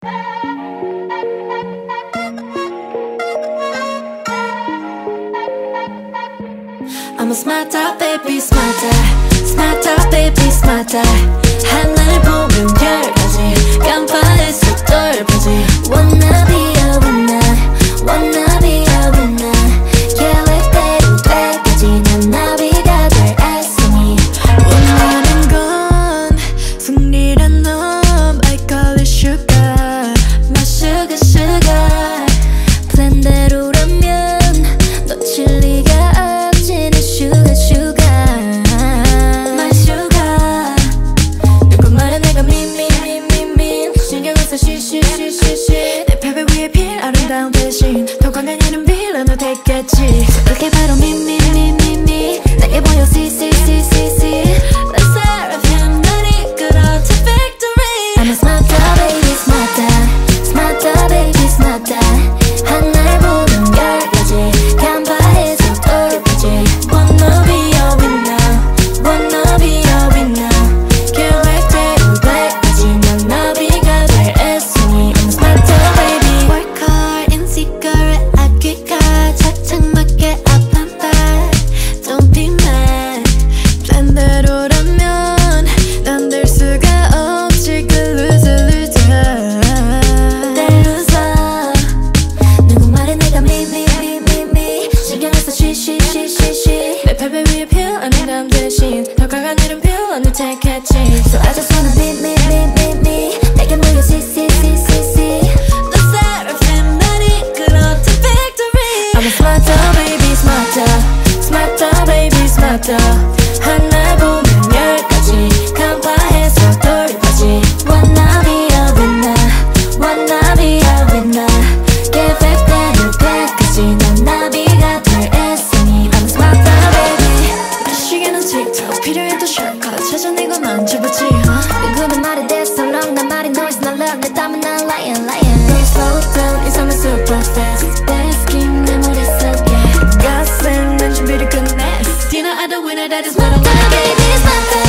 I'm a smarter baby smarter smarter baby smarter 하늘 보면 별까지 깜빡해서 덜까지 Wanna be a winner Wanna be a winner 계획대로 때까지 난 나비가 될 애송이 원하는 건 승리란 놈 I call it sugar My sugar sugar 플랜대로라면 놓칠 리가 없지 내 sugar sugar My sugar 누구 말해 내가 미미미미미 신경을 써 쉬쉬쉬쉬쉬 내 패배 위에 필 아름다운 대신 더 강한 이름 빌런을 택했지 그게 바로 미미미미미 내게 보여 see see see see see Let's seraphim 날 이끌어 to victory I'm a smarter baby smarter smarter baby smarter 하늘 보면 열까지 간파해서 돌까지 Wanna be a winner Wanna be a winner 계획대로 돼까지 난 나비가 될 애송이 I'm a smarter baby Work hard in secret 아끼가 착착 맞게 up and back Don't be mad 플랜대로라면 난 될 수가 없지 그 loser loser 내 loser 누구 말해 내가 미미미미미 신경을 써 쉬쉬쉬쉬쉬 내 패배 위에 필요한 대신 더 강한 이름 필요한을 택했지 So I just wanna me 내게 모여 see see see see see The seraphim 날 이끌어 to victory I'm a smarter baby smarter smarter baby smarter 하늘 보면 열까지 간파해서 돌까지 Wanna be a winner Wanna be a winner 계획대로 돼까지 난 나비가 될 애송이 I'm a smarter baby 시계는 틱톡 필요해도 shortcut 찾아내고 만져보지 누구는 말이 됐어 long 난 말이 noise 난 love 내 땀은 난 lion lion Don't slow down 인상은 super fast Best game 내 머릿속에 가슴 난 준비를 끝냈어 Do you know I don't winner that is what I wanna be Baby smarter